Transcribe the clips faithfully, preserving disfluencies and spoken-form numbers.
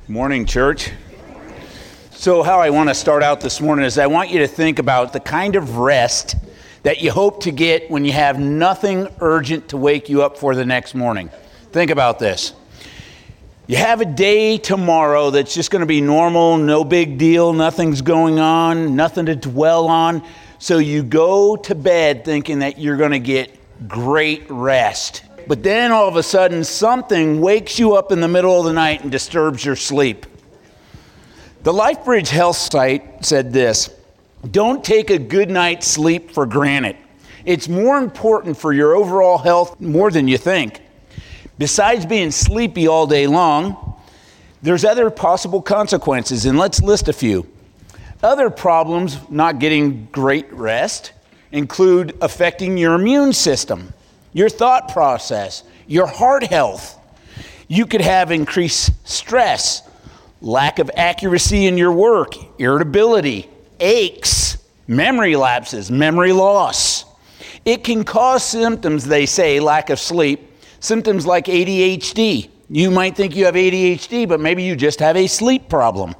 Morning, church. So how I want to start out this morning is I want you to think about the kind of rest that you hope to get when you have nothing urgent to wake you up for the next morning. Think about this. You have a day tomorrow that's just going to be normal, no big deal, nothing's going on, nothing to dwell on. So you go to bed thinking that you're going to get great rest. But then all of a sudden, something wakes you up in the middle of the night and disturbs your sleep. The LifeBridge Health site said this: don't take a good night's sleep for granted. It's more important for your overall health more than you think. Besides being sleepy all day long, there's other possible consequences, and let's list a few. Other problems not getting great rest include affecting your immune system, your thought process, your heart health. You could have increased stress, lack of accuracy in your work, irritability, aches, memory lapses, memory loss. It can cause symptoms, they say, lack of sleep, symptoms like A D H D. You might think you have A D H D, but maybe you just have a sleep problem.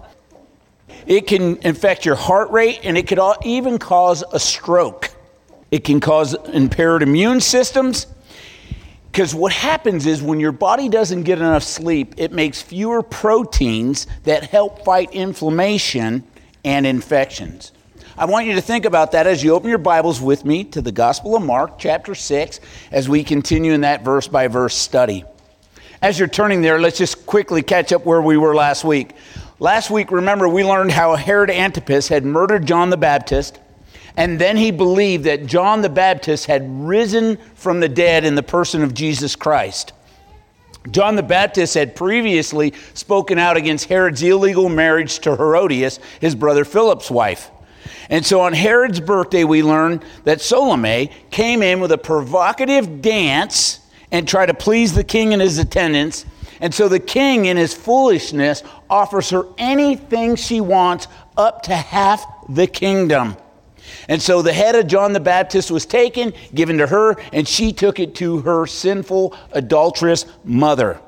It can affect your heart rate, and it could even cause a stroke. It can cause impaired immune systems, because what happens is when your body doesn't get enough sleep, it makes fewer proteins that help fight inflammation and infections. I want you to think about that as you open your Bibles with me to the Gospel of Mark, chapter six, as we continue in that verse-by-verse study. As you're turning there, let's just quickly catch up where we were last week. Last week, remember, we learned how Herod Antipas had murdered John the Baptist, and then he believed that John the Baptist had risen from the dead in the person of Jesus Christ. John the Baptist had previously spoken out against Herod's illegal marriage to Herodias, his brother Philip's wife. And so on Herod's birthday, we learn that Salome came in with a provocative dance and tried to please the king and his attendants. And so the king, in his foolishness, offers her anything she wants, up to half the kingdom. And so the head of John the Baptist was taken, given to her, and she took it to her sinful, adulterous mother.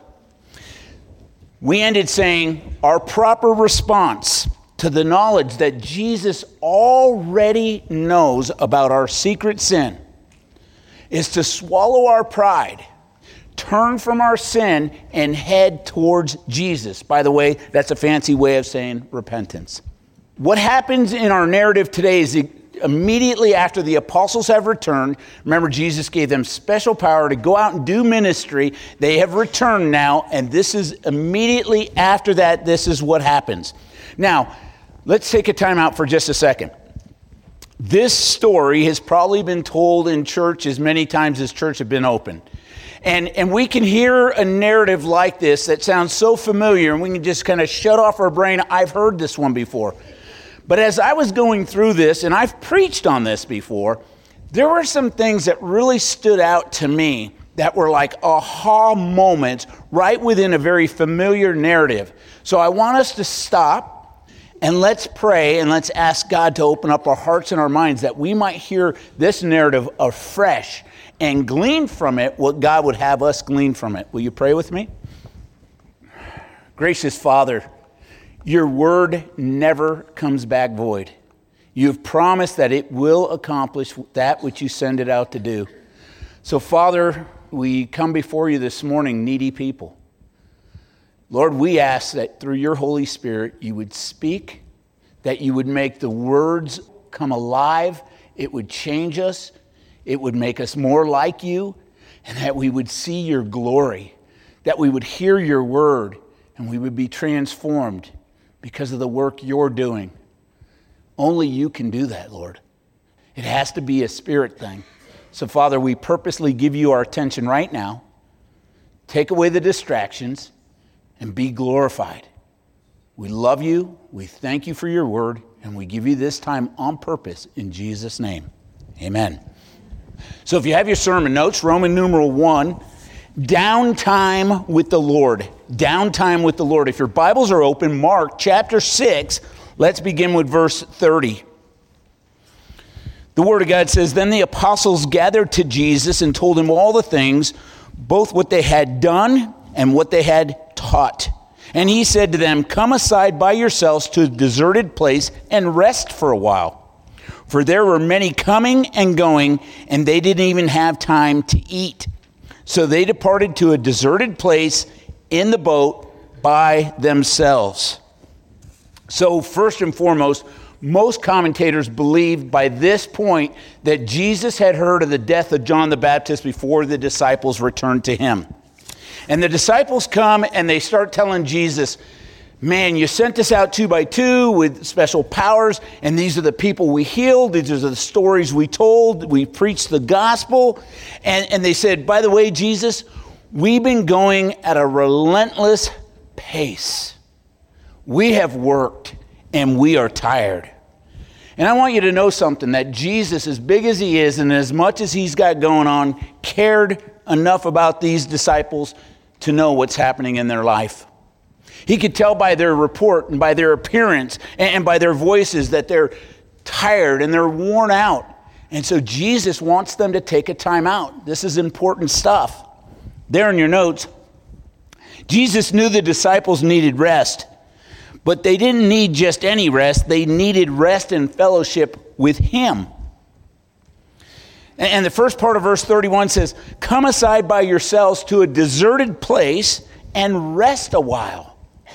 We ended saying our proper response to the knowledge that Jesus already knows about our secret sin is to swallow our pride, turn from our sin, and head towards Jesus. By the way, that's a fancy way of saying repentance. What happens in our narrative today is immediately after the apostles have returned, remember Jesus gave them special power to go out and do ministry. They have returned now, and this is immediately after that, this is what happens. Now, let's take a time out for just a second. This story has probably been told in church as many times as church have been open. And, and we can hear a narrative like this that sounds so familiar, and we can just kind of shut off our brain. I've heard this one before. But as I was going through this, and I've preached on this before, there were some things that really stood out to me that were like aha moments right within a very familiar narrative. So I want us to stop and let's pray and let's ask God to open up our hearts and our minds that we might hear this narrative afresh and glean from it what God would have us glean from it. Will you pray with me? Gracious Father, your word never comes back void. You've promised that it will accomplish that which you send it out to do. So, Father, we come before you this morning, needy people. Lord, we ask that through your Holy Spirit, you would speak, that you would make the words come alive, it would change us, it would make us more like you, and that we would see your glory, that we would hear your word, and we would be transformed because of the work you're doing. Only you can do that, Lord. It has to be a spirit thing. So, Father, we purposely give you our attention right now. Take away the distractions and be glorified. We love you. We thank you for your word, and we give you this time on purpose in Jesus' name. Amen. So if you have your sermon notes, Roman numeral one, downtime with the Lord. Downtime with the Lord. If your Bibles are open, Mark chapter six, let's begin with verse thirty. The Word of God says, "Then the apostles gathered to Jesus and told him all the things, both what they had done and what they had taught. And he said to them, "Come aside by yourselves to a deserted place and rest for a while." For there were many coming and going, and they didn't even have time to eat. So they departed to a deserted place in the boat by themselves. So first and foremost, most commentators believed by this point that Jesus had heard of the death of John the Baptist before the disciples returned to him. And the disciples come and they start telling Jesus, "Man, you sent us out two by two with special powers, and these are the people we healed. These are the stories we told. We preached the gospel." And, and they said, "By the way, Jesus, we've been going at a relentless pace. We have worked and we are tired." And I want you to know something, that Jesus, as big as he is and as much as he's got going on, cared enough about these disciples to know what's happening in their life. He could tell by their report and by their appearance and by their voices that they're tired and they're worn out. And so Jesus wants them to take a time out. This is important stuff. There in your notes, Jesus knew the disciples needed rest, but they didn't need just any rest. They needed rest and fellowship with him. And the first part of verse thirty-one says, "Come aside by yourselves to a deserted place and rest a while."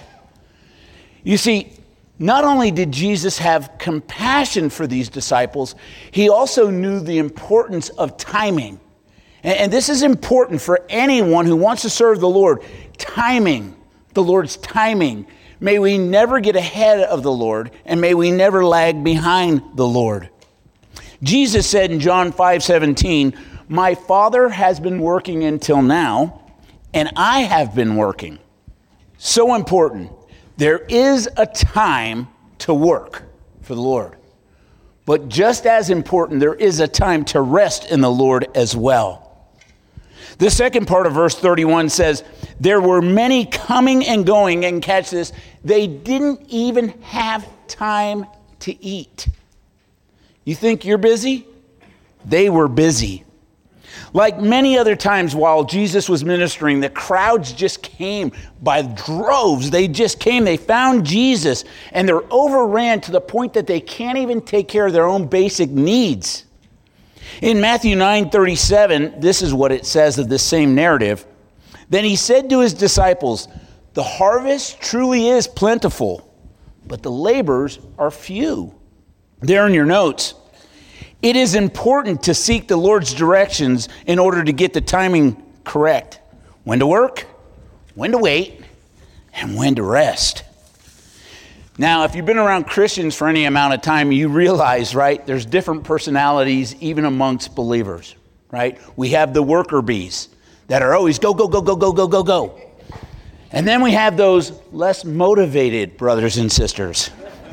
You see, not only did Jesus have compassion for these disciples, he also knew the importance of timing. And this is important for anyone who wants to serve the Lord. Timing, the Lord's timing. May we never get ahead of the Lord, and may we never lag behind the Lord. Jesus said in John five seventeen, "My Father has been working until now, and I have been working." So important. There is a time to work for the Lord. But just as important, there is a time to rest in the Lord as well. The second part of verse thirty-one says, "There were many coming and going," and catch this, they didn't even have time to eat. You think you're busy? They were busy. Like many other times while Jesus was ministering, the crowds just came by droves. They just came. They found Jesus, and they're overran to the point that they can't even take care of their own basic needs. In Matthew nine thirty-seven, this is what it says of this same narrative. "Then he said to his disciples, 'The harvest truly is plentiful, but the laborers are few.'" There in your notes, it is important to seek the Lord's directions in order to get the timing correct. When to work, when to wait, and when to rest. Now, if you've been around Christians for any amount of time, you realize, right, there's different personalities even amongst believers, right? We have the worker bees that are always go, go, go, go, go, go, go, go. And then we have those less motivated brothers and sisters.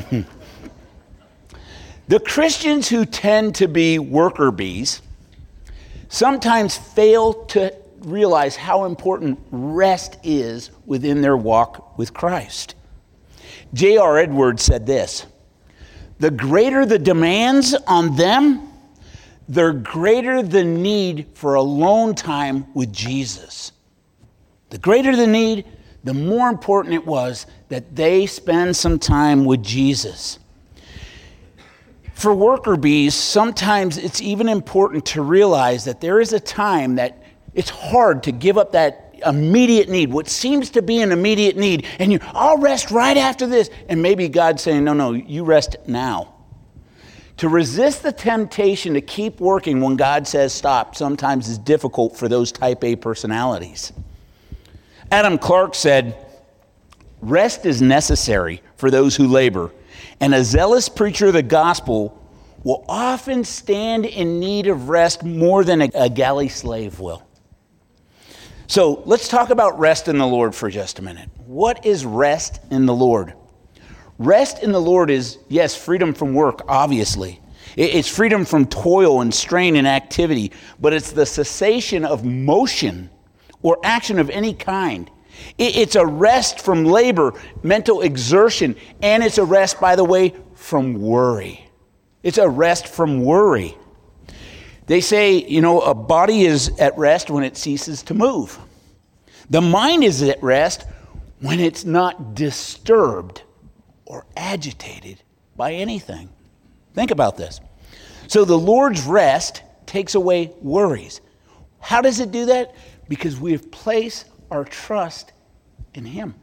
The Christians who tend to be worker bees sometimes fail to realize how important rest is within their walk with Christ. J R Edwards said this, "The greater the demands on them, the greater the need for alone time with Jesus. The greater the need, the more important it was that they spend some time with Jesus." For worker bees, sometimes it's even important to realize that there is a time that it's hard to give up that immediate need, what seems to be an immediate need, and you, I'll rest right after this. And maybe God's saying, no, no, you rest now. To resist the temptation to keep working when God says stop sometimes is difficult for those type A personalities. Adam Clark said, "Rest is necessary for those who labor, and a zealous preacher of the gospel will often stand in need of rest more than a, a galley slave will." So let's talk about rest in the Lord for just a minute. What is rest in the Lord? Rest in the Lord is, yes, freedom from work, obviously. It's freedom from toil and strain and activity, but it's the cessation of motion or action of any kind. It's a rest from labor, mental exertion, and it's a rest, by the way, from worry. It's a rest from worry. They say, you know, a body is at rest when it ceases to move. The mind is at rest when it's not disturbed or agitated by anything. Think about this. So the Lord's rest takes away worries. How does it do that? Because we have placed our trust in Him.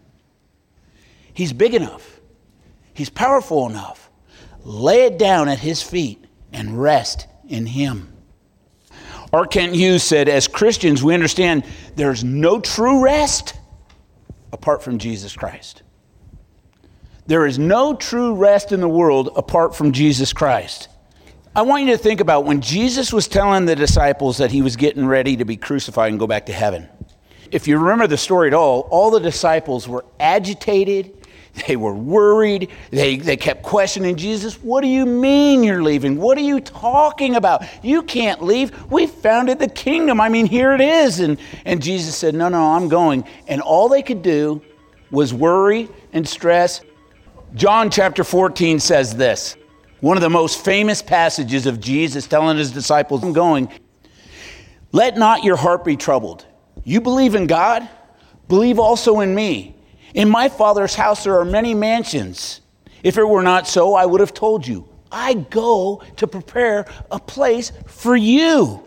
He's big enough. He's powerful enough. Lay it down at His feet and rest in Him. R. Kent Hughes said, as Christians, we understand there's no true rest apart from Jesus Christ. There is no true rest in the world apart from Jesus Christ. I want you to think about when Jesus was telling the disciples that He was getting ready to be crucified and go back to heaven. If you remember the story at all, all the disciples were agitated. They were worried. They, they kept questioning Jesus. What do you mean you're leaving? What are you talking about? You can't leave. We founded the kingdom. I mean, here it is. And, and Jesus said, no, no, I'm going. And all they could do was worry and stress. John chapter fourteen says this, one of the most famous passages of Jesus telling His disciples, I'm going, let not your heart be troubled. You believe in God? Believe also in me. In my Father's house there are many mansions. If it were not so, I would have told you. I go to prepare a place for you.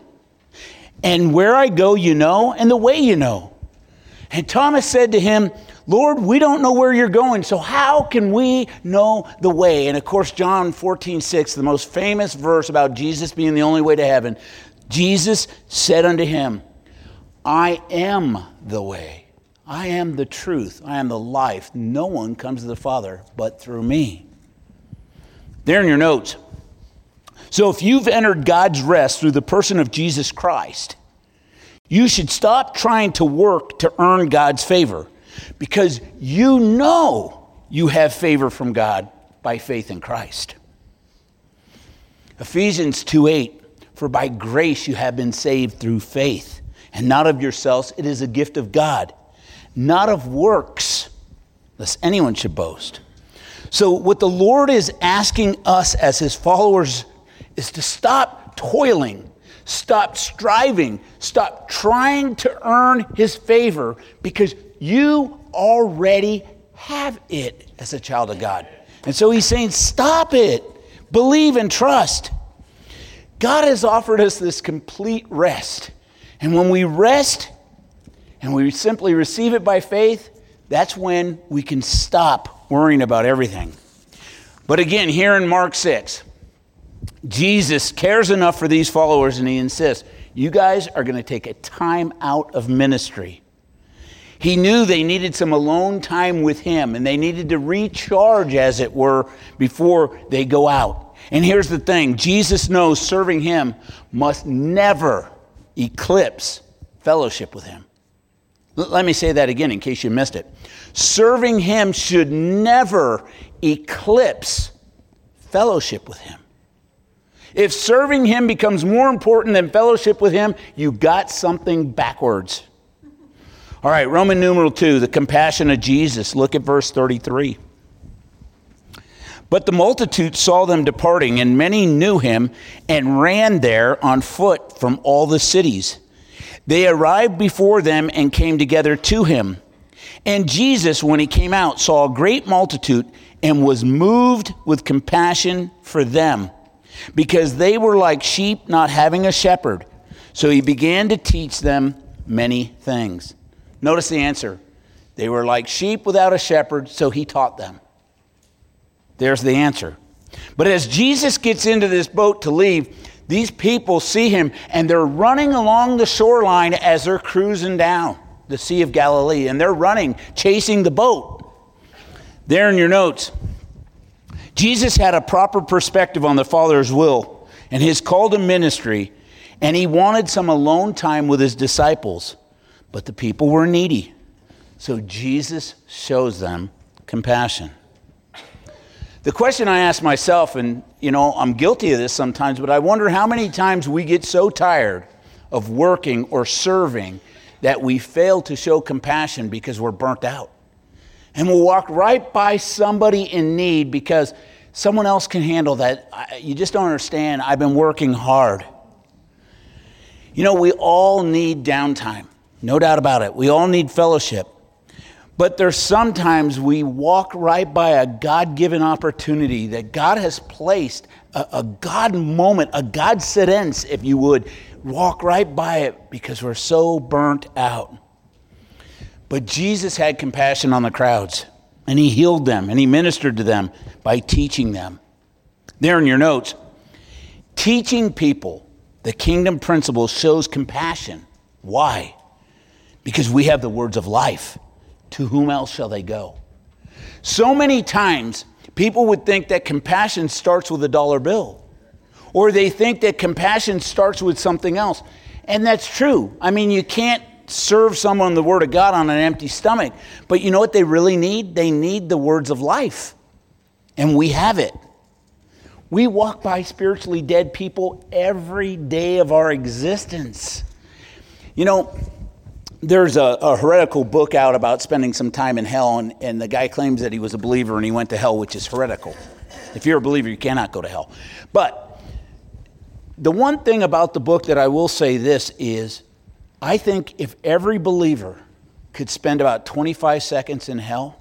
And where I go, you know, and the way you know. And Thomas said to Him, Lord, we don't know where you're going, so how can we know the way? And of course, John fourteen six, the most famous verse about Jesus being the only way to heaven. Jesus said unto him, I am the way. I am the truth. I am the life. No one comes to the Father but through me. There in your notes. So if you've entered God's rest through the person of Jesus Christ, you should stop trying to work to earn God's favor, because you know you have favor from God by faith in Christ. Ephesians two eight, for by grace you have been saved through faith, and not of yourselves, it is a gift of God, not of works, lest anyone should boast. So what the Lord is asking us as His followers is to stop toiling, stop striving, stop trying to earn His favor, because you already have it as a child of God. And so He's saying, stop it. Believe and trust. God has offered us this complete rest. And when we rest and we simply receive it by faith, that's when we can stop worrying about everything. But again, here in Mark six, Jesus cares enough for these followers, and He insists, you guys are going to take a time out of ministry. He knew they needed some alone time with Him, and they needed to recharge, as it were, before they go out. And here's the thing. Jesus knows serving Him must never eclipse fellowship with Him. L- let me say that again in case you missed it. Serving Him should never eclipse fellowship with Him. If serving Him becomes more important than fellowship with Him, you got something backwards. All right, Roman numeral two, the compassion of Jesus. Look at verse thirty-three. But the multitude saw them departing, and many knew Him and ran there on foot from all the cities. They arrived before them and came together to Him. And Jesus, when He came out, saw a great multitude and was moved with compassion for them, because they were like sheep not having a shepherd. So He began to teach them many things. Notice the answer. They were like sheep without a shepherd, so He taught them. There's the answer. But as Jesus gets into this boat to leave, these people see Him, and they're running along the shoreline as they're cruising down the Sea of Galilee, and they're running, chasing the boat. There in your notes, Jesus had a proper perspective on the Father's will and His call to ministry, and He wanted some alone time with His disciples. But the people were needy. So Jesus shows them compassion. The question I ask myself, and you know, I'm guilty of this sometimes, but I wonder how many times we get so tired of working or serving that we fail to show compassion because we're burnt out. And we'll walk right by somebody in need because someone else can handle that. You just don't understand. I've been working hard. You know, we all need downtime. No doubt about it. We all need fellowship. But there's sometimes we walk right by a God-given opportunity that God has placed, a, a God moment, a God sentence, if you would, walk right by it because we're so burnt out. But Jesus had compassion on the crowds, and he healed them, and he ministered to them by teaching them. There in your notes, teaching people the kingdom principles shows compassion. Why? Because we have the words of life. To whom else shall they go? So many times, people would think that compassion starts with a dollar bill. Or they think that compassion starts with something else. And that's true. I mean, you can't serve someone the word of God on an empty stomach. But you know what they really need? They need the words of life. And we have it. We walk by spiritually dead people every day of our existence. You know, there's a, a heretical book out about spending some time in hell, and, and the guy claims that he was a believer and he went to hell, which is heretical. If you're a believer, you cannot go to hell. But the one thing about the book that I will say this is, I think if every believer could spend about twenty-five seconds in hell,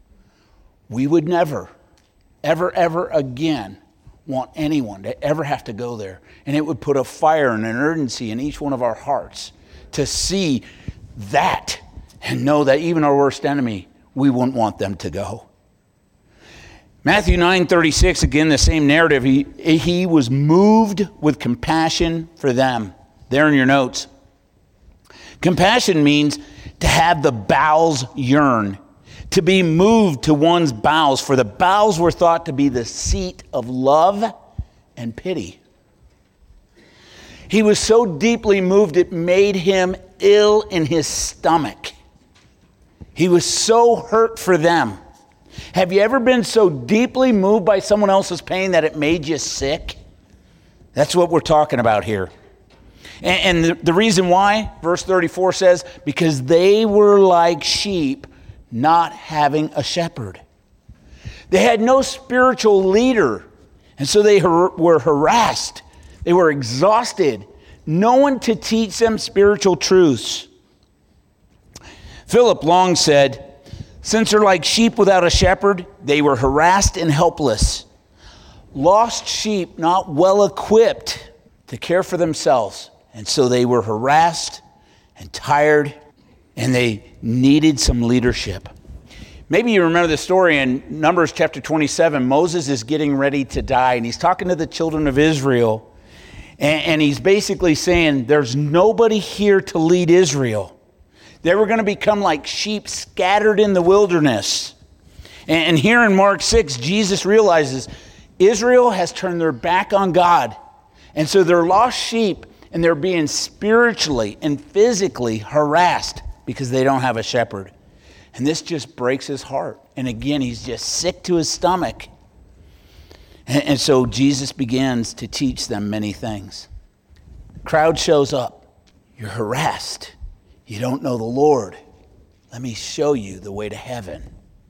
we would never, ever, ever again want anyone to ever have to go there. And it would put a fire and an urgency in each one of our hearts to see that and know that even our worst enemy, we wouldn't want them to go. Matthew nine thirty-six, again, the same narrative. He, he was moved with compassion for them. There in your notes. Compassion means to have the bowels yearn, to be moved to one's bowels, for the bowels were thought to be the seat of love and pity. He was so deeply moved it made him ill in his stomach. He was so hurt for them. Have you ever been so deeply moved by someone else's pain that it made you sick? That's what we're talking about here. And, and the, the reason why, verse thirty-four says, because they were like sheep not having a shepherd. They had no spiritual leader, and so they har- were harassed. They were exhausted. No one to teach them spiritual truths. Philip Long said, since they're like sheep without a shepherd, they were harassed and helpless. Lost sheep not well equipped to care for themselves. And so they were harassed and tired, and they needed some leadership. Maybe you remember the story in Numbers chapter twenty-seven. Moses is getting ready to die, and he's talking to the children of Israel. And, and he's basically saying, there's nobody here to lead Israel. They were going to become like sheep scattered in the wilderness. And, and here in Mark six, Jesus realizes Israel has turned their back on God. And so they're lost sheep, and they're being spiritually and physically harassed because they don't have a shepherd. And this just breaks his heart. And again, he's just sick to his stomach. And, and so Jesus begins to teach them many things. The crowd shows up. You're harassed. You don't know the Lord. Let me show you the way to heaven.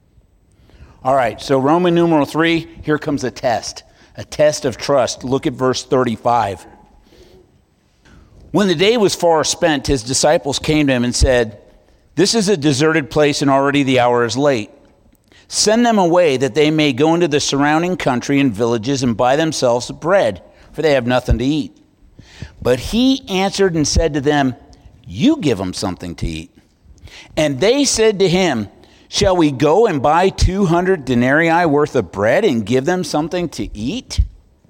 All right, so Roman numeral three, here comes a test. A test of trust. Look at verse thirty-five. When the day was far spent, his disciples came to him and said, this is a deserted place and already the hour is late. Send them away that they may go into the surrounding country and villages and buy themselves bread, for they have nothing to eat. But he answered and said to them, you give them something to eat. And they said to him, shall we go and buy two hundred denarii worth of bread and give them something to eat?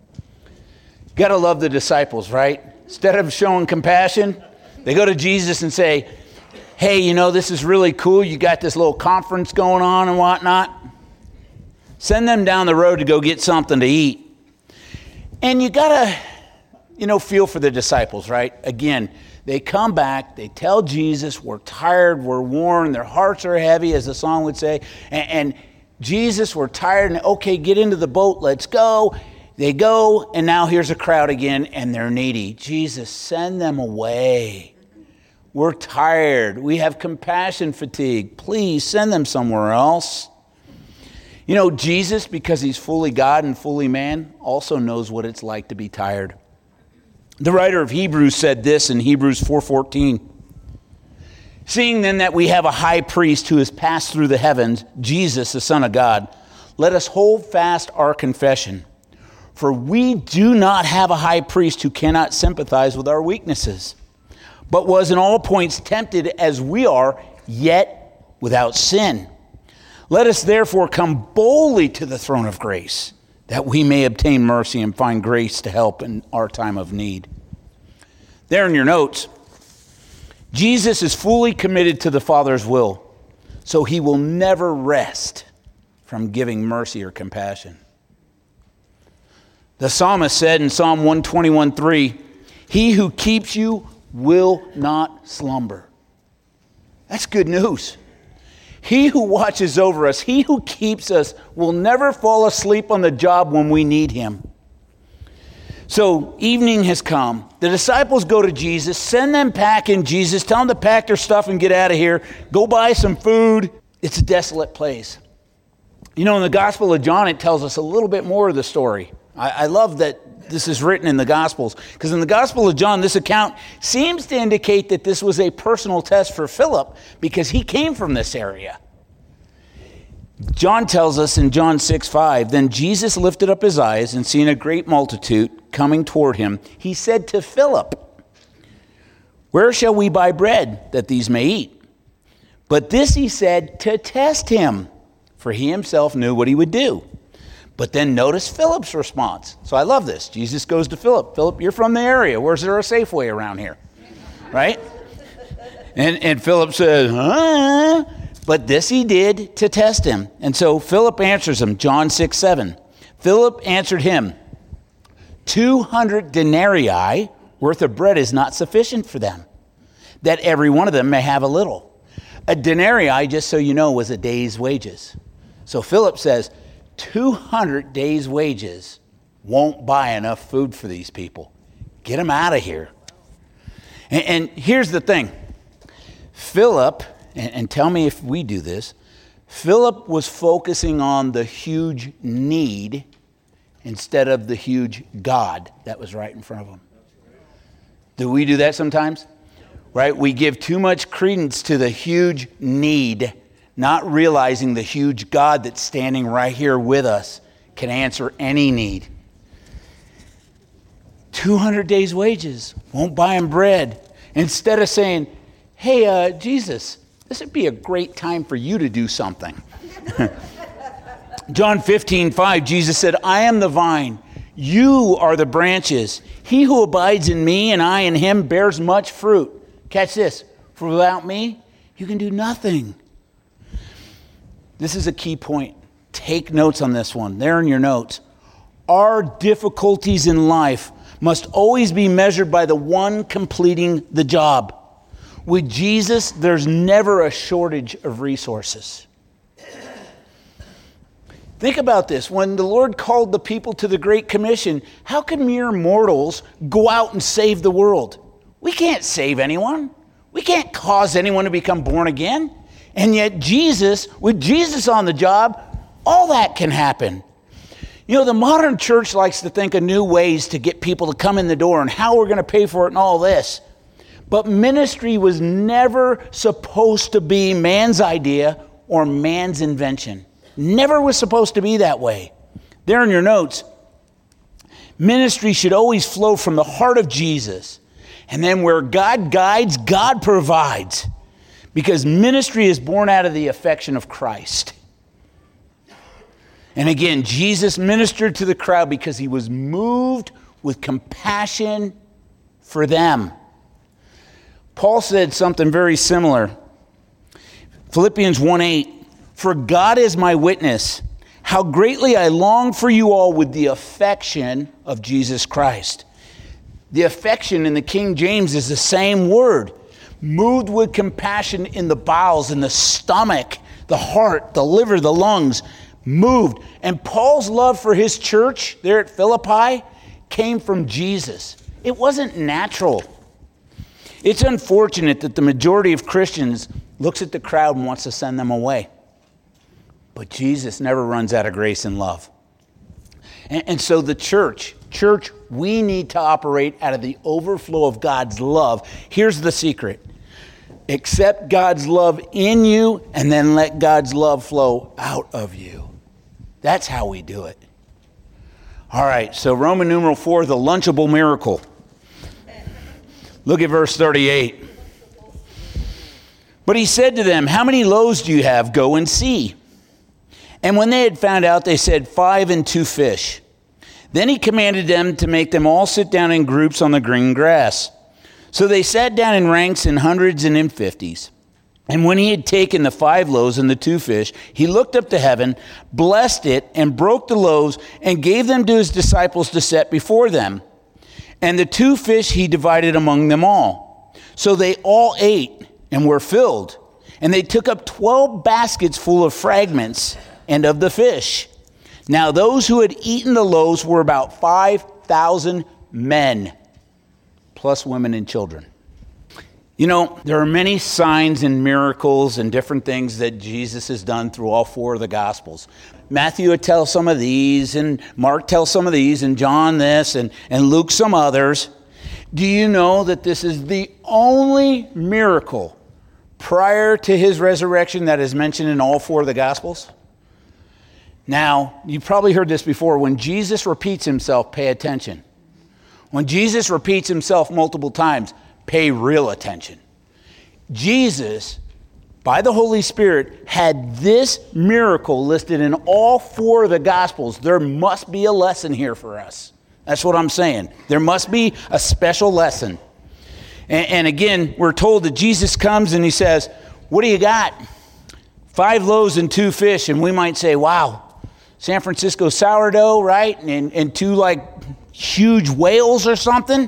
Gotta love the disciples, right? Instead of showing compassion, they go to Jesus and say, hey, you know, this is really cool. You got this little conference going on and whatnot. Send them down the road to go get something to eat. And you gotta, you know, feel for the disciples, right? Again, they come back, they tell Jesus, we're tired, we're worn, their hearts are heavy, as the song would say. And, and Jesus, we're tired, and okay, get into the boat, let's go. They go, and now here's a crowd again, and they're needy. Jesus, send them away. We're tired. We have compassion fatigue. Please send them somewhere else. You know, Jesus, because he's fully God and fully man, also knows what it's like to be tired. The writer of Hebrews said this in Hebrews four fourteen. Seeing then that we have a high priest who has passed through the heavens, Jesus, the Son of God, let us hold fast our confession. For we do not have a high priest who cannot sympathize with our weaknesses, but was in all points tempted as we are, yet without sin. Let us therefore come boldly to the throne of grace, that we may obtain mercy and find grace to help in our time of need. There in your notes, Jesus is fully committed to the Father's will, so he will never rest from giving mercy or compassion. The psalmist said in Psalm one twenty-one three, he who keeps you will not slumber. That's good news. He who watches over us, he who keeps us, will never fall asleep on the job when we need him. So evening has come. The disciples go to Jesus, send them packing Jesus, tell them to pack their stuff and get out of here. Go buy some food. It's a desolate place. You know, in the Gospel of John, it tells us a little bit more of the story. I, I love that this is written in the Gospels, because in the Gospel of John, this account seems to indicate that this was a personal test for Philip because he came from this area. John tells us in John six five, then Jesus lifted up his eyes and seeing a great multitude coming toward him, he said to Philip, where shall we buy bread that these may eat? But this he said to test him, for he himself knew what he would do. But then notice Philip's response. So I love this. Jesus goes to Philip. Philip, you're from the area. Where's there a Safeway around here? Right? And, and Philip says, huh? But this he did to test him. And so Philip answers him, John six seven. Philip answered him, two hundred denarii worth of bread is not sufficient for them, that every one of them may have a little. A denarii, just so you know, was a day's wages. So Philip says, two hundred days' wages won't buy enough food for these people. Get them out of here. And, and here's the thing. Philip, and, and tell me if we do this, Philip was focusing on the huge need instead of the huge God that was right in front of him. Do we do that sometimes? Right? We give too much credence to the huge need, not realizing the huge God that's standing right here with us can answer any need. two hundred days' wages won't buy him bread. Instead of saying, hey, uh, Jesus, this would be a great time for you to do something. John fifteen five, Jesus said, I am the vine, you are the branches. He who abides in me and I in him bears much fruit. Catch this, for without me, you can do nothing. This is a key point. Take notes on this one. There in your notes. Our difficulties in life must always be measured by the one completing the job. With Jesus, there's never a shortage of resources. Think about this. When the Lord called the people to the Great Commission, how can mere mortals go out and save the world? We can't save anyone. We can't cause anyone to become born again. And yet Jesus, with Jesus on the job, all that can happen. You know, the modern church likes to think of new ways to get people to come in the door and how we're going to pay for it and all this. But ministry was never supposed to be man's idea or man's invention. Never was supposed to be that way. There in your notes, ministry should always flow from the heart of Jesus. And then where God guides, God provides. Because ministry is born out of the affection of Christ. And again, Jesus ministered to the crowd because he was moved with compassion for them. Paul said something very similar. Philippians one eight, for God is my witness, how greatly I long for you all with the affection of Jesus Christ. The affection in the King James is the same word. Moved with compassion in the bowels, in the stomach, the heart, the liver, the lungs. Moved. And Paul's love for his church there at Philippi came from Jesus. It wasn't natural. It's unfortunate that the majority of Christians looks at the crowd and wants to send them away. But Jesus never runs out of grace and love. And, and so the church, church, we need to operate out of the overflow of God's love. Here's the secret. Accept God's love in you and then let God's love flow out of you. That's how we do it. All right, so Roman numeral four, the lunchable miracle. Look at verse thirty-eight. But he said to them, how many loaves do you have? Go and see. And when they had found out, they said, five and two fish. Then he commanded them to make them all sit down in groups on the green grass. So they sat down in ranks in hundreds and in fifties. And when he had taken the five loaves and the two fish, he looked up to heaven, blessed it, and broke the loaves, and gave them to his disciples to set before them. And the two fish he divided among them all. So they all ate and were filled. And they took up twelve baskets full of fragments and of the fish. Now those who had eaten the loaves were about five thousand men, plus women and children. You know, there are many signs and miracles and different things that Jesus has done through all four of the Gospels. Matthew would tell some of these, and Mark tells some of these, and John this, and, and Luke some others. Do you know that this is the only miracle prior to his resurrection that is mentioned in all four of the Gospels? Now, you've probably heard this before. When Jesus repeats himself, pay attention. When Jesus repeats himself multiple times, pay real attention. Jesus, by the Holy Spirit, had this miracle listed in all four of the Gospels. There must be a lesson here for us. That's what I'm saying. There must be a special lesson. And, and again, we're told that Jesus comes and he says, what do you got? Five loaves and two fish. And we might say, wow, San Francisco sourdough, right? And, and two like huge whales or something.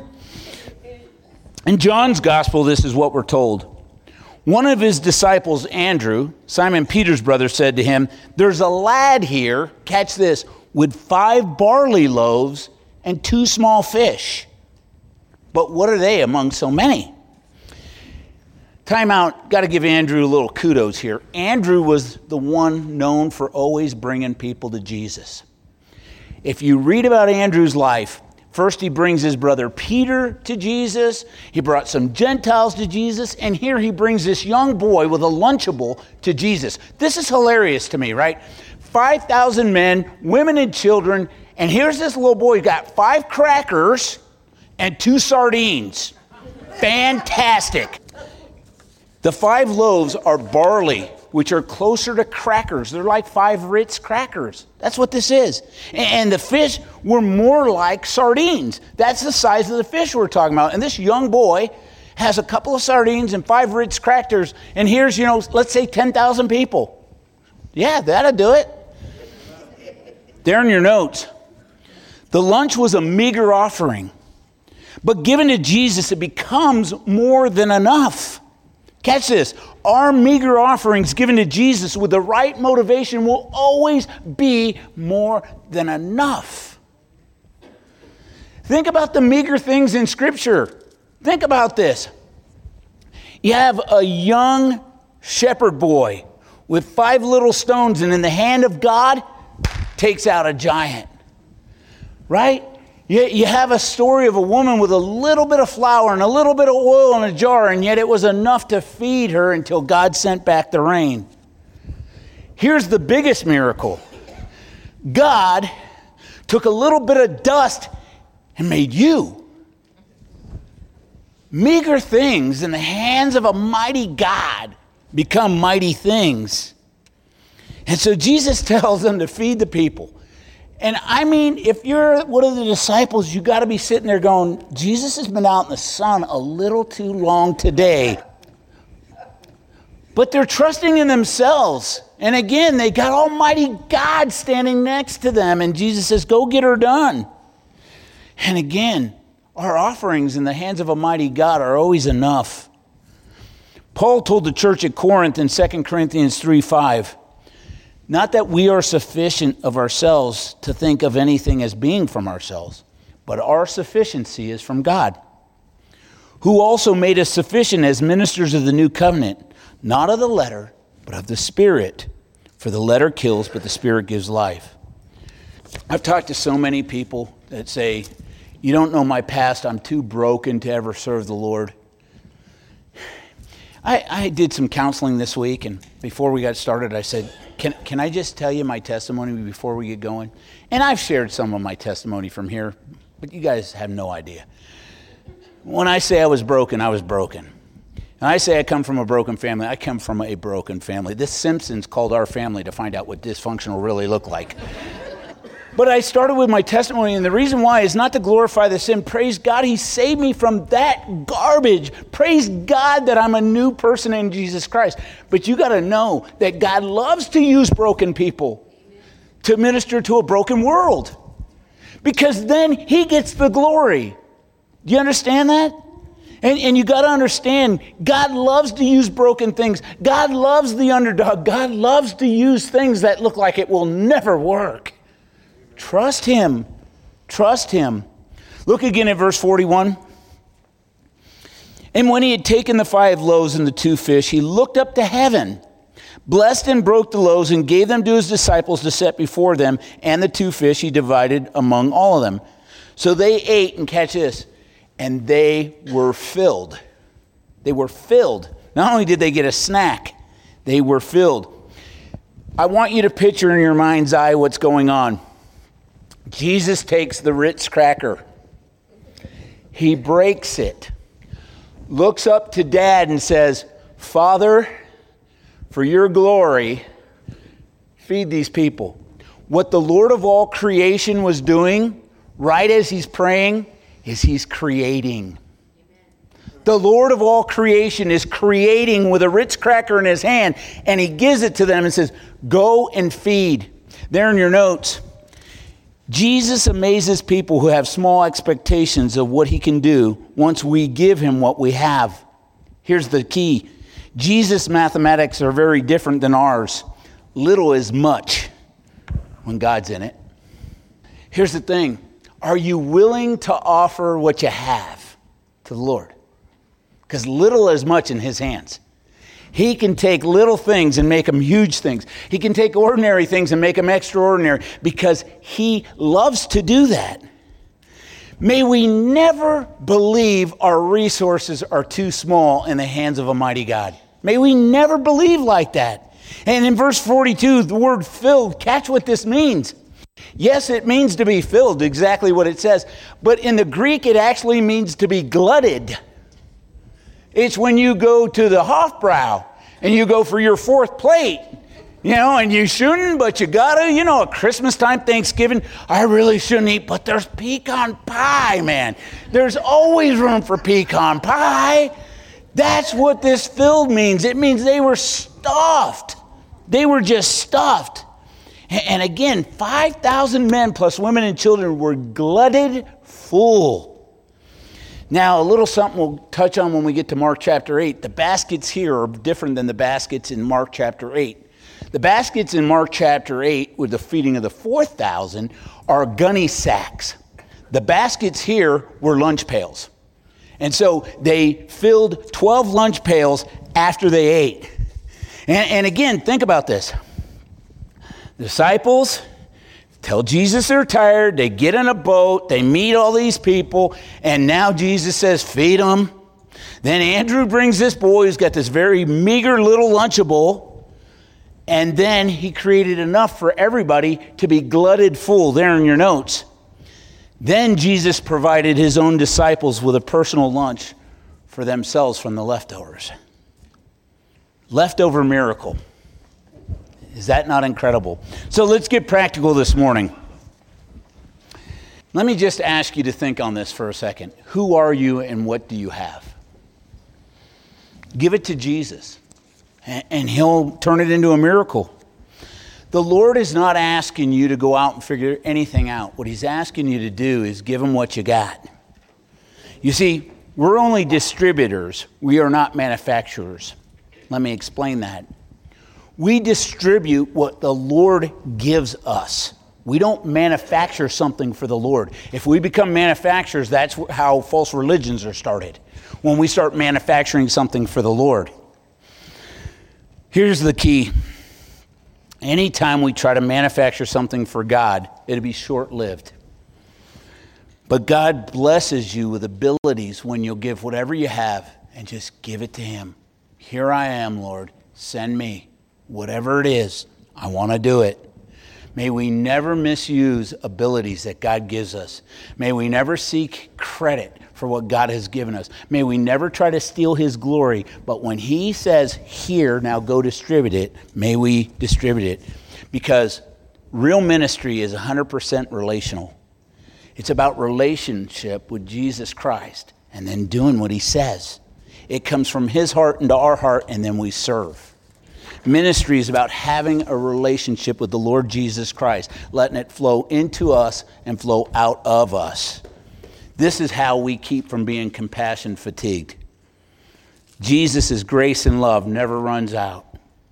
In John's gospel, this is what we're told. One of his disciples, Andrew, Simon Peter's brother, said to him, there's a lad here, catch this, with five barley loaves and two small fish. But what are they among so many? Time out, got to give Andrew a little kudos here. Andrew was the one known for always bringing people to Jesus. If you read about Andrew's life, first he brings his brother Peter to Jesus. He brought some Gentiles to Jesus. And here he brings this young boy with a Lunchable to Jesus. This is hilarious to me, right? five thousand men, women and children. And here's this little boy who got five crackers and two sardines. Fantastic. The five loaves are barley, which are closer to crackers. They're like five Ritz crackers. That's what this is. And the fish were more like sardines. That's the size of the fish we're talking about. And this young boy has a couple of sardines and five Ritz crackers. And here's, you know, let's say ten thousand people. Yeah, that'll do it. There in your notes. The lunch was a meager offering. But given to Jesus, it becomes more than enough. Catch this. Our meager offerings given to Jesus with the right motivation will always be more than enough. Think about the meager things in Scripture. Think about this. You have a young shepherd boy with five little stones, and in the hand of God, takes out a giant. Right? You, you have a story of a woman with a little bit of flour and a little bit of oil in a jar, and yet it was enough to feed her until God sent back the rain. Here's the biggest miracle. God took a little bit of dust and made you. Meager things in the hands of a mighty God become mighty things. And so Jesus tells them to feed the people. And I mean, if you're one of the disciples, you got to be sitting there going, Jesus has been out in the sun a little too long today. But they're trusting in themselves. And again, they got Almighty God standing next to them. And Jesus says, go get her done. And again, our offerings in the hands of a mighty God are always enough. Paul told the church at Corinth in Second Corinthians three five, not that we are sufficient of ourselves to think of anything as being from ourselves, but our sufficiency is from God, who also made us sufficient as ministers of the new covenant, not of the letter, but of the Spirit. For the letter kills, but the Spirit gives life. I've talked to so many people that say, you don't know my past, I'm too broken to ever serve the Lord. I, I did some counseling this week, and before we got started, I said, can, can I just tell you my testimony before we get going? And I've shared some of my testimony from here, but you guys have no idea. When I say I was broken, I was broken. And I say I come from a broken family, I come from a broken family. This Simpsons called our family to find out what dysfunctional really looked like. But I started with my testimony, and the reason why is not to glorify the sin. Praise God, he saved me from that garbage. Praise God that I'm a new person in Jesus Christ. But you got to know that God loves to use broken people to minister to a broken world, because then he gets the glory. Do you understand that? And, and you got to understand, God loves to use broken things. God loves the underdog. God loves to use things that look like it will never work. Trust him. Trust him. Look again at verse forty-one. And when he had taken the five loaves and the two fish, he looked up to heaven, blessed and broke the loaves, and gave them to his disciples to set before them, and the two fish he divided among all of them. So they ate, and catch this, and they were filled. They were filled. Not only did they get a snack, they were filled. I want you to picture in your mind's eye what's going on. Jesus takes the Ritz cracker. He breaks it, looks up to Dad and says, Father, for your glory, feed these people. What the Lord of all creation was doing, right as he's praying, is he's creating. The Lord of all creation is creating with a Ritz cracker in his hand, and he gives it to them and says, go and feed. There in your notes, Jesus amazes people who have small expectations of what he can do once we give him what we have. Here's the key. Jesus' mathematics are very different than ours. Little is much when God's in it. Here's the thing. Are you willing to offer what you have to the Lord? Because little is much in his hands. He can take little things and make them huge things. He can take ordinary things and make them extraordinary, because he loves to do that. May we never believe our resources are too small in the hands of a mighty God. May we never believe like that. And in verse forty-two, the word filled, catch what this means. Yes, it means to be filled, exactly what it says. But in the Greek, it actually means to be glutted. It's when you go to the Hofbrau and you go for your fourth plate, you know, and you shouldn't, but you gotta, you know, at Christmas time, Thanksgiving, I really shouldn't eat, but there's pecan pie, man. There's always room for pecan pie. That's what this filled means. It means they were stuffed. They were just stuffed. And again, five thousand men plus women and children were glutted full. Now, a little something we'll touch on when we get to Mark chapter eight. The baskets here are different than the baskets in Mark chapter eight. The baskets in Mark chapter eight, with the feeding of the four thousand, are gunny sacks. The baskets here were lunch pails. And so they filled twelve lunch pails after they ate. And, and again, think about this. The disciples tell Jesus they're tired, they get in a boat, they meet all these people, and now Jesus says, feed them. Then Andrew brings this boy who's got this very meager little Lunchable, and then he created enough for everybody to be glutted full. There in your notes. Then Jesus provided his own disciples with a personal lunch for themselves from the leftovers. Leftover miracle. Is that not incredible? So let's get practical this morning. Let me just ask you to think on this for a second. Who are you and what do you have? Give it to Jesus, and he'll turn it into a miracle. The Lord is not asking you to go out and figure anything out. What he's asking you to do is give him what you got. You see, we're only distributors. We are not manufacturers. Let me explain that. We distribute what the Lord gives us. We don't manufacture something for the Lord. If we become manufacturers, that's how false religions are started. When we start manufacturing something for the Lord. Here's the key. Anytime we try to manufacture something for God, it'll be short-lived. But God blesses you with abilities when you'll give whatever you have and just give it to him. Here I am, Lord. Send me. Whatever it is, I want to do it. May we never misuse abilities that God gives us. May we never seek credit for what God has given us. May we never try to steal his glory. But when he says, here, now go distribute it, may we distribute it. Because real ministry is one hundred percent relational. It's about relationship with Jesus Christ and then doing what he says. It comes from his heart into our heart, and then we serve. Ministry is about having a relationship with the Lord Jesus Christ, letting it flow into us and flow out of us. This is how we keep from being compassion fatigued. Jesus' grace and love never runs out.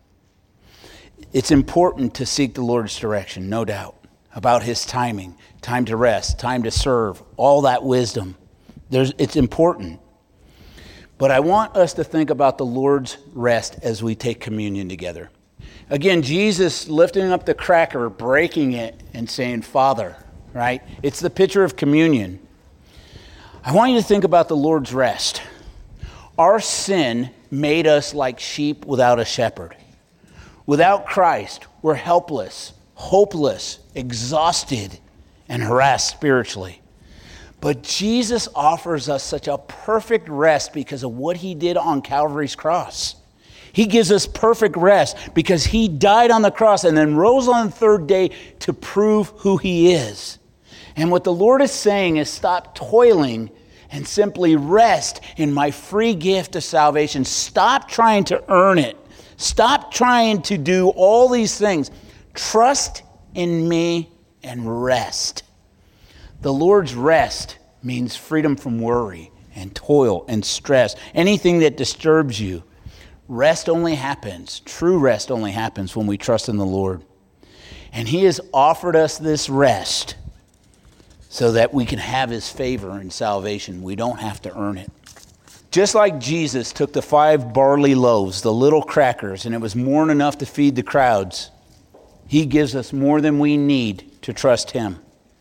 It's important to seek the Lord's direction, no doubt, about his timing, time to rest, time to serve, all that wisdom. There's, it's important. But I want us to think about the Lord's rest as we take communion together. Again, Jesus lifting up the cracker, breaking it, and saying, Father, right? It's the picture of communion. I want you to think about the Lord's rest. Our sin made us like sheep without a shepherd. Without Christ, we're helpless, hopeless, exhausted, and harassed spiritually. But Jesus offers us such a perfect rest because of what he did on Calvary's cross. He gives us perfect rest because he died on the cross and then rose on the third day to prove who he is. And what the Lord is saying is stop toiling and simply rest in my free gift of salvation. Stop trying to earn it. Stop trying to do all these things. Trust in me and rest. The Lord's rest means freedom from worry and toil and stress, anything that disturbs you. Rest only happens, true rest only happens when we trust in the Lord. And he has offered us this rest so that we can have his favor and salvation. We don't have to earn it. Just like Jesus took the five barley loaves, the little crackers, and it was more than enough to feed the crowds, he gives us more than we need to trust him.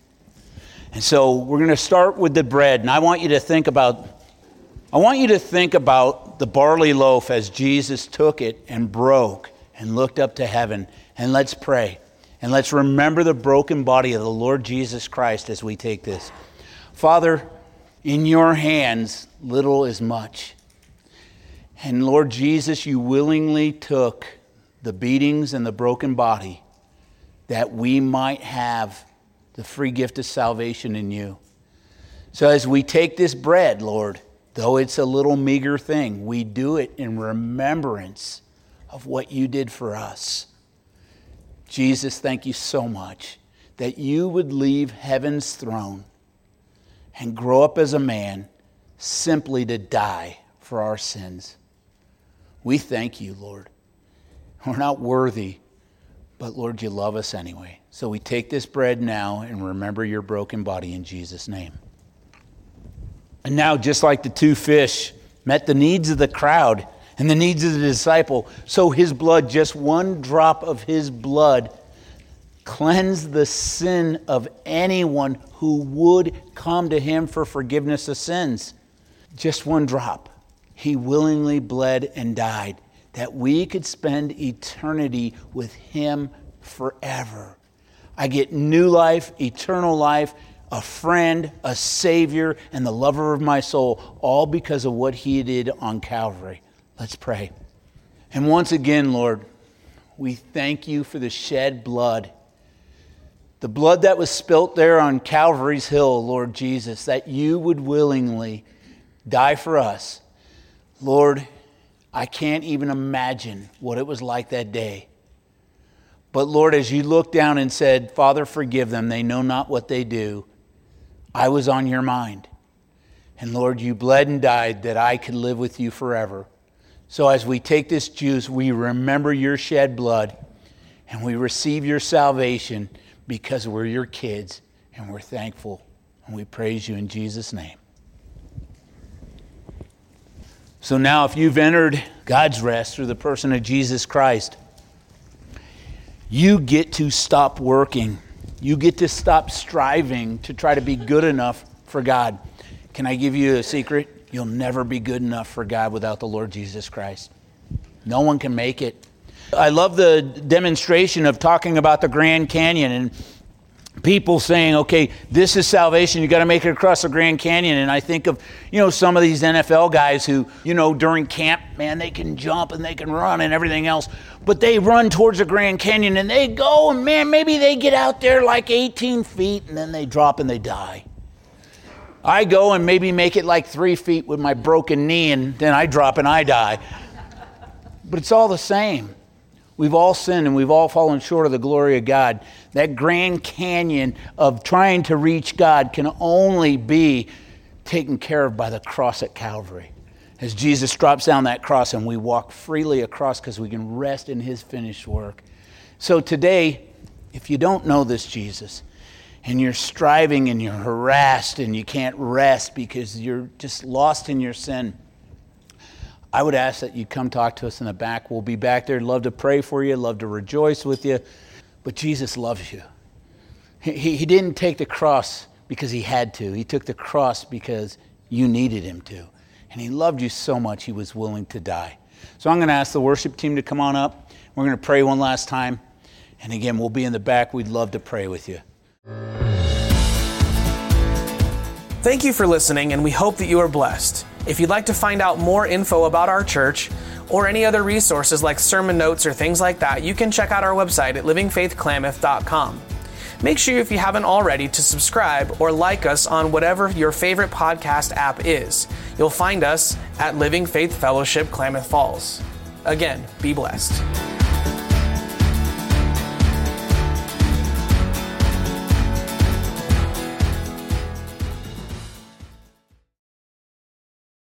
And so we're going to start with the bread, and I want you to think about I want you to think about the barley loaf as Jesus took it and broke and looked up to heaven. And let's pray. And let's remember the broken body of the Lord Jesus Christ as we take this. Father, in your hands, little is much. And Lord Jesus, you willingly took the beatings and the broken body that we might have the free gift of salvation in you. So as we take this bread, Lord, though it's a little meager thing, we do it in remembrance of what you did for us. Jesus, thank you so much that you would leave heaven's throne and grow up as a man simply to die for our sins. We thank you, Lord. We're not worthy, but Lord, you love us anyway. So we take this bread now and remember your broken body in Jesus' name. And now, just like the two fish met the needs of the crowd and the needs of the disciple, so his blood, just one drop of his blood, cleansed the sin of anyone who would come to him for forgiveness of sins. Just one drop. He willingly bled and died that we could spend eternity with him forever. I get new life, eternal life, a friend, a savior, and the lover of my soul, all because of what he did on Calvary. Let's pray. And once again, Lord, we thank you for the shed blood. The blood that was spilt there on Calvary's hill, Lord Jesus, that you would willingly die for us. Lord, I can't even imagine what it was like that day. But Lord, as you looked down and said, Father, forgive them, they know not what they do, I was on your mind. And Lord, you bled and died that I could live with you forever. So as we take this juice, we remember your shed blood and we receive your salvation because we're your kids and we're thankful and we praise you in Jesus' name. So now if you've entered God's rest through the person of Jesus Christ, you get to stop working. You get to stop striving to try to be good enough for God. Can I give you a secret? You'll never be good enough for God without the Lord Jesus Christ. No one can make it. I love the demonstration of talking about the Grand Canyon and people saying, okay, this is salvation. You got to make it across the Grand Canyon. And I think of, you know, some of these N F L guys who, you know, during camp, man, they can jump and they can run and everything else. But they run towards the Grand Canyon and they go and, man, maybe they get out there like eighteen feet and then they drop and they die. I go and maybe make it like three feet with my broken knee and then I drop and I die. But it's all the same. We've all sinned and we've all fallen short of the glory of God. That Grand Canyon of trying to reach God can only be taken care of by the cross at Calvary. As Jesus drops down that cross and we walk freely across because we can rest in his finished work. So today, if you don't know this Jesus and you're striving and you're harassed and you can't rest because you're just lost in your sin, I would ask that you come talk to us in the back. We'll be back there. Love to pray for you. Love to rejoice with you. But Jesus loves you. He, he didn't take the cross because he had to. He took the cross because you needed him to. And he loved you so much he was willing to die. So I'm going to ask the worship team to come on up. We're going to pray one last time. And again, we'll be in the back. We'd love to pray with you. Thank you for listening, and we hope that you are blessed. If you'd like to find out more info about our church or any other resources like sermon notes or things like that, you can check out our website at living faith klamath dot com. Make sure, if you haven't already, to subscribe or like us on whatever your favorite podcast app is. You'll find us at Living Faith Fellowship Klamath Falls. Again, be blessed.